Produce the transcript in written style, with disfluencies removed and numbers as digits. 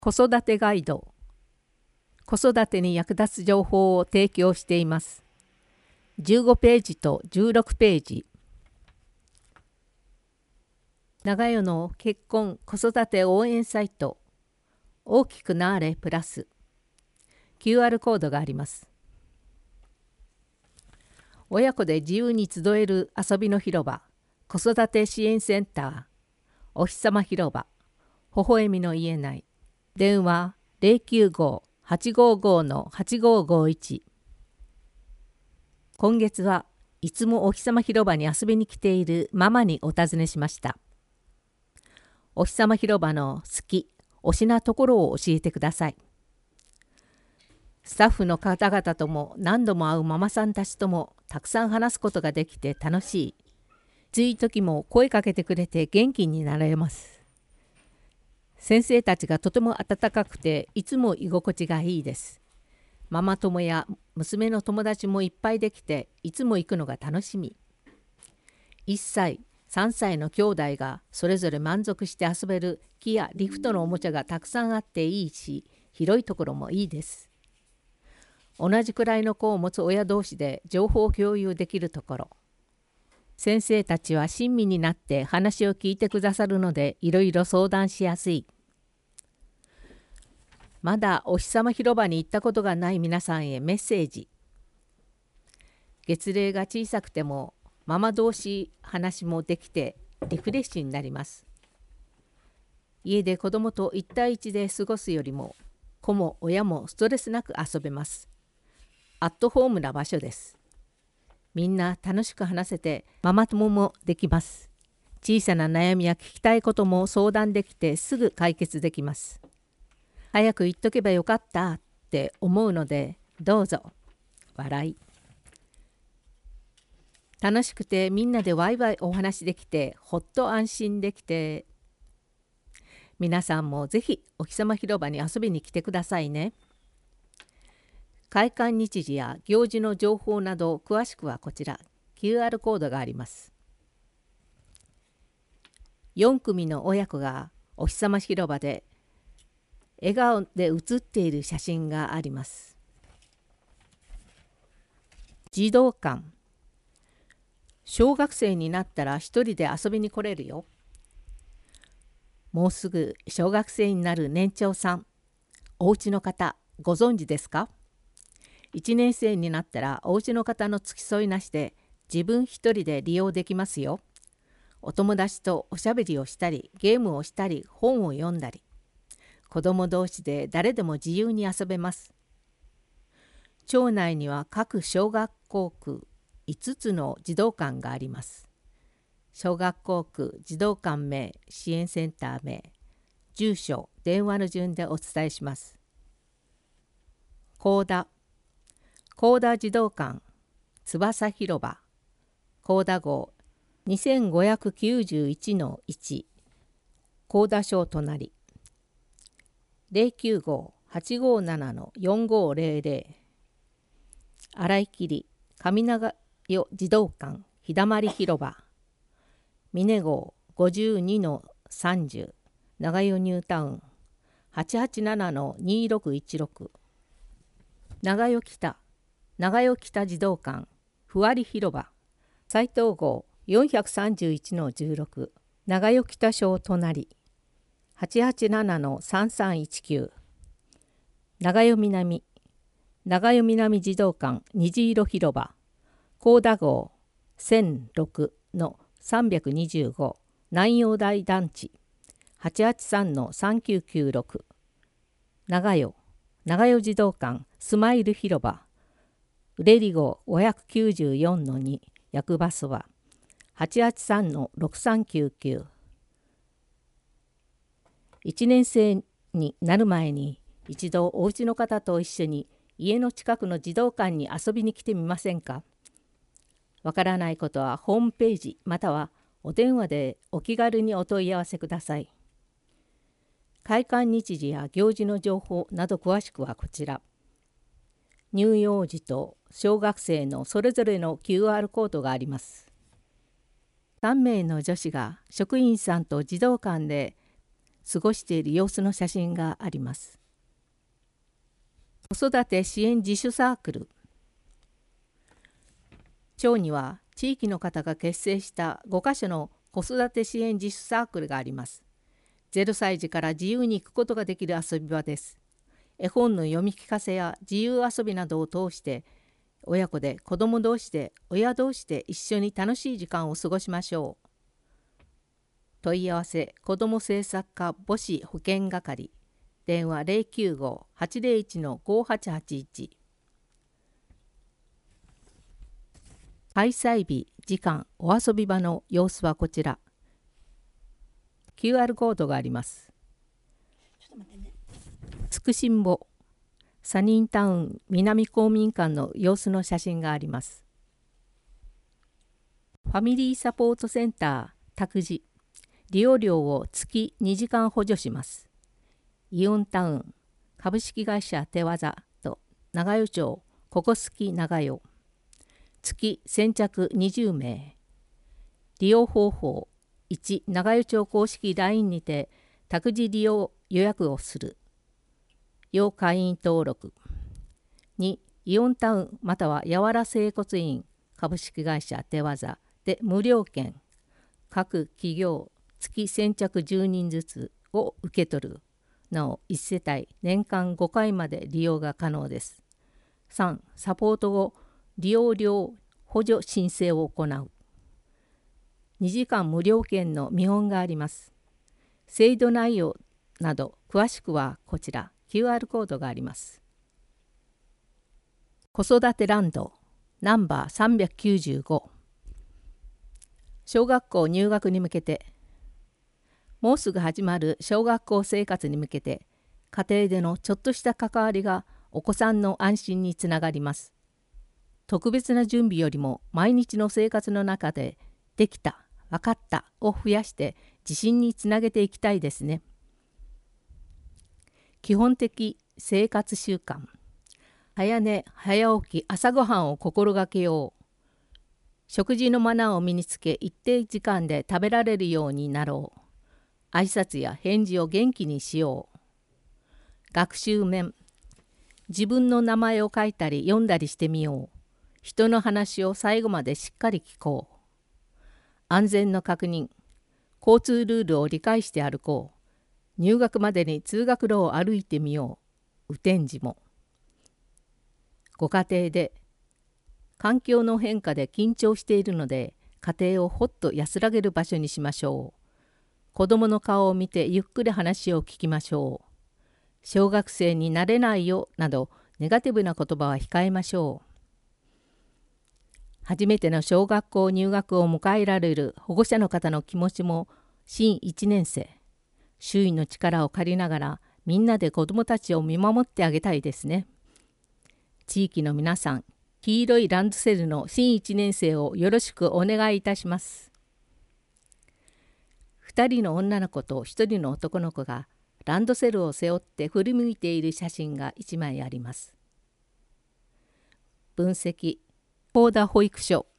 子育てガイド。子育てに役立つ情報を提供しています。15ページと16ページ。長代の結婚・子育て応援サイト。大きくなーれプラス。QR コードがあります。親子で自由に集える遊びの広場。子育て支援センター。お日様広場。微笑みの言えない。電話 095-855-8551。今月はいつもお日様広場に遊びに来ているママにお尋ねしました。お日様広場の好き、推しなところを教えてください。スタッフの方々とも何度も会うママさんたちともたくさん話すことができて楽しい。つい時も声かけてくれて元気になれます。先生たちがとても温かくていつも居心地がいいです。ママ友や娘の友達もいっぱいできていつも行くのが楽しみ。1歳、3歳の兄弟がそれぞれ満足して遊べる木やリフトのおもちゃがたくさんあっていいし、広いところもいいです。同じくらいの子を持つ親同士で情報を共有できるところ。先生たちは親身になって話を聞いてくださるのでいろいろ相談しやすい。まだお日様広場に行ったことがない皆さんへメッセージ。月齢が小さくてもママ同士話もできてリフレッシュになります。家で子供と1対1で過ごすよりも子も親もストレスなく遊べます。アットホームな場所です。みんな楽しく話せてママ友もできます。小さな悩みや聞きたいことも相談できてすぐ解決できます。早く言っとけばよかったって思うのでどうぞ。笑い。楽しくてみんなでワイワイお話できてほっと安心できて、皆さんもぜひお日様広場に遊びに来てくださいね。開館日時や行事の情報など詳しくはこちら QR コードがあります。4組の親子がお日様広場で笑顔で写っている写真があります。児童館。小学生になったら一人で遊びに来れるよ。もうすぐ小学生になる年長さん、お家の方ご存知ですか？1年生になったらお家の方の付き添いなしで自分一人で利用できますよ。お友達とおしゃべりをしたりゲームをしたり本を読んだり、子供同士で誰でも自由に遊べます。町内には各小学校区5つの児童館があります。小学校区児童館名、支援センター名、住所、電話の順でお伝えします。高田児童館翼広場高田号 2591-1 高田小隣 095-857-4500 荒井切上長代児童館日だまり広場峰号 52-30 長代ニュータウン 887-2616 長代北児童館ふわり広場斉藤号 431-16 長代北小隣 887-3319 長代南児童館虹色広場高田号 1006-325 南陽台団地 883-3996 長代児童館スマイル広場ウレリ号 594-2 役場そば 883-6399 1年生になる前に一度お家の方と一緒に家の近くの児童館に遊びに来てみませんか？わからないことはホームページまたはお電話でお気軽にお問い合わせください。開館日時や行事の情報など詳しくはこちら。乳幼児と小学生のそれぞれの QR コードがあります。3名の女子が職員さんと児童館で過ごしている様子の写真があります。子育て支援自主サークル。町には地域の方が結成した5カ所の子育て支援自主サークルがあります。0歳児から自由に行くことができる遊び場です。絵本の読み聞かせや自由遊びなどを通して親子で子ども同士で親同士で一緒に楽しい時間を過ごしましょう。問い合わせ子ども政策課母子保健係電話 095-801-5881 開催日時間お遊び場の様子はこちら。 QR コードがあります。つくしんぼサニータウン南公民館の様子の写真があります。ファミリーサポートセンター託児利用料を月2時間補助します。イオンタウン株式会社手技と長与町ここすき長与月先着20名。利用方法1長与町公式 LINE にて託児利用予約をする。要会員登録。2イオンタウンまたはやわら整骨院株式会社手技で無料券各企業月先着10人ずつを受け取る。なお1世帯年間5回まで利用が可能です。3サポート後利用料補助申請を行う。2時間無料券の見本があります。制度内容など詳しくはこちら QR コードがあります。子育てランドナンバー395。小学校入学に向けてもうすぐ始まる小学校生活に向けて家庭でのちょっとした関わりがお子さんの安心につながります。特別な準備よりも毎日の生活の中でできた、分かったを増やして自信につなげていきたいですね。基本的生活習慣。早寝早起き朝ごはんを心がけよう。食事のマナーを身につけ一定時間で食べられるようになろう。挨拶や返事を元気にしよう。学習面。自分の名前を書いたり読んだりしてみよう。人の話を最後までしっかり聞こう。安全の確認。交通ルールを理解して歩こう。入学までに通学路を歩いてみよう。雨天時も。ご家庭で環境の変化で緊張しているので家庭をほっと安らげる場所にしましょう。子どもの顔を見てゆっくり話を聞きましょう。小学生になれないよなどネガティブな言葉は控えましょう。初めての小学校入学を迎えられる保護者の方の気持ちも新1年生、周囲の力を借りながらみんなで子どもたちを見守ってあげたいですね。地域の皆さん、黄色いランドセルの新1年生をよろしくお願いいたします。2人の女の子と1人の男の子がランドセルを背負って振り向いている写真が1枚あります。分析、高田保育所